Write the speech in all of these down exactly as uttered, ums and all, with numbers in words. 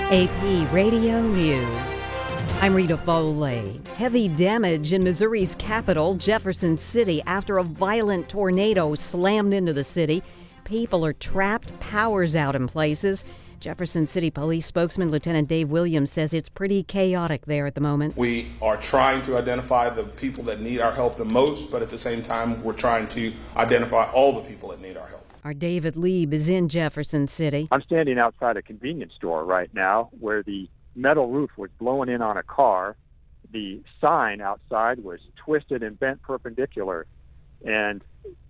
A P Radio News. I'm Rita Foley. Heavy damage in Missouri's capital, Jefferson City, after a violent tornado slammed into the city. People are trapped, power's out in places. Jefferson City Police spokesman Lieutenant Dave Williams says it's pretty chaotic there at the moment. We are trying to identify the people that need our help the most, but at the same time, we're trying to identify all the people that need our help. Our David Lieb is in Jefferson City. I'm standing outside a convenience store right now where the metal roof was blowing in on a car. The sign outside was twisted and bent perpendicular, and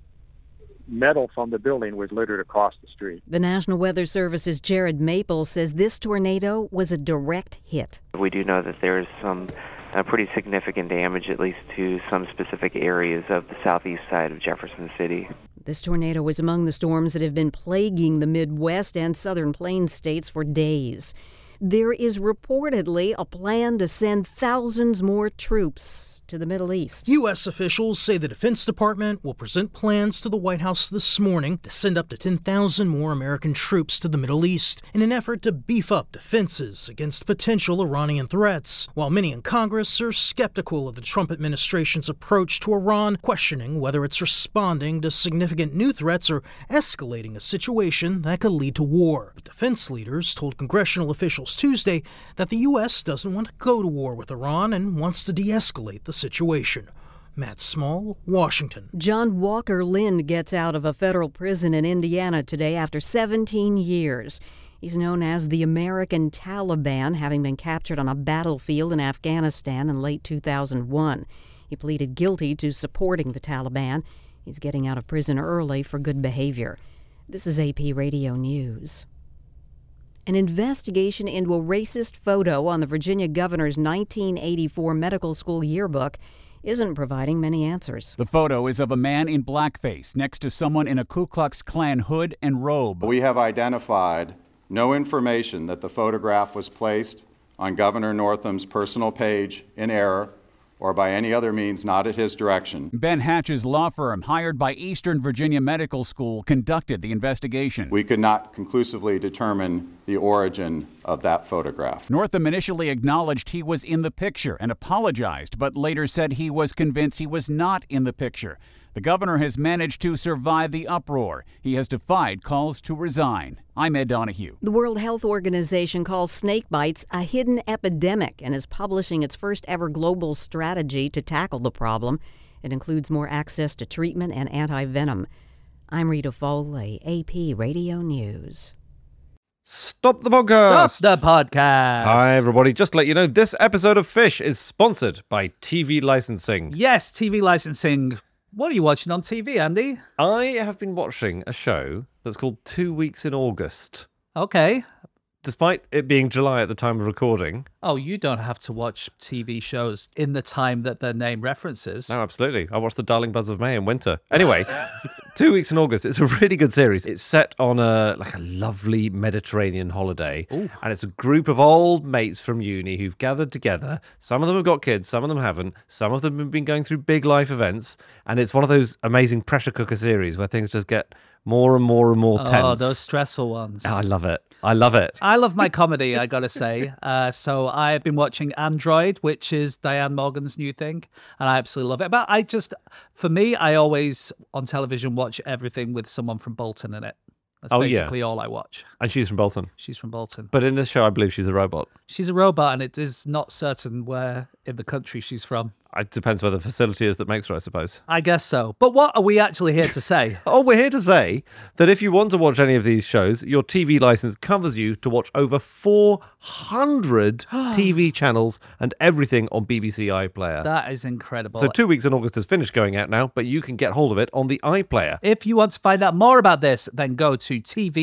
metal from the building was littered across the street. The National Weather Service's Jared Maple says this tornado was a direct hit. We do know that there's some uh, pretty significant damage, at least to some specific areas of the southeast side of Jefferson City. This tornado was among the storms that have been plaguing the Midwest and Southern Plains states for days. There is reportedly a plan to send thousands more troops to the Middle East. U S officials say the Defense Department will present plans to the White House this morning to send up to ten thousand more American troops to the Middle East in an effort to beef up defenses against potential Iranian threats, while many in Congress are skeptical of the Trump administration's approach to Iran, questioning whether it's responding to significant new threats or escalating a situation that could lead to war. But defense leaders told congressional officials Tuesday that the U S doesn't want to go to war with Iran and wants to de-escalate the situation. Matt Small, Washington. John Walker Lind gets out of a federal prison in Indiana today after seventeen years. He's known as the American Taliban, having been captured on a battlefield in Afghanistan in late two thousand one. He pleaded guilty to supporting the Taliban. He's getting out of prison early for good behavior. This is A P Radio News. An investigation into a racist photo on the Virginia governor's nineteen eighty-four medical school yearbook isn't providing many answers. The photo is of a man in blackface next to someone in a Ku Klux Klan hood and robe. We have identified no information that the photograph was placed on Governor Northam's personal page in error or by any other means not at his direction. Ben Hatch's law firm, hired by Eastern Virginia Medical School, conducted the investigation. We could not conclusively determine the origin of that photograph. Northam initially acknowledged he was in the picture and apologized, but later said he was convinced he was not in the picture. The governor has managed to survive the uproar. He has defied calls to resign. I'm Ed Donahue. The World Health Organization calls snake bites a hidden epidemic and is publishing its first ever global strategy to tackle the problem. It includes more access to treatment and anti-venom. I'm Rita Foley, A P Radio News. Stop the podcast! Stop the podcast! Hi, everybody. Just to let you know, this episode of Fish is sponsored by T V licensing. Yes, T V licensing. What are you watching on T V, Andy? I have been watching a show that's called Two Weeks in August. Okay. Despite it being July at the time of recording. Oh, you don't have to watch T V shows in the time that their name references. No, absolutely. I watched The Darling Buzz of May in winter. Anyway, Two Weeks in August. It's a really good series. It's set on a like a lovely Mediterranean holiday. Ooh. And it's a group of old mates from uni who've gathered together. Some of them have got kids, some of them haven't. Some of them have been going through big life events. And it's one of those amazing pressure cooker series where things just get more and more and more tense. Oh, those stressful ones. Oh, I love it. I love it. I love my comedy, I gotta say. Uh, so I've been watching Android, which is Diane Morgan's new thing, and I absolutely love it. But I just, for me, I always, on television, watch everything with someone from Bolton in it. That's oh, basically yeah. all I watch. And she's from Bolton. She's from Bolton. But in this show, I believe she's a robot. She's a robot, and it is not certain where in the country she's from. It depends where the facility is that makes her, I suppose. I guess so. But what are we actually here to say? Oh, we're here to say that if you want to watch any of these shows, your T V license covers you to watch over four hundred T V channels and everything on B B C iPlayer. That is incredible. So Two Weeks in August has finished going out now, but you can get hold of it on the iPlayer. If you want to find out more about this, then go to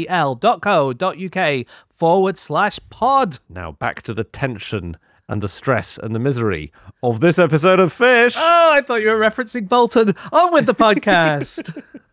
tvl.co.uk forward slash pod. Now back to the tension and the stress and the misery of this episode of Fish. Oh, I thought you were referencing Bolton. On with the podcast.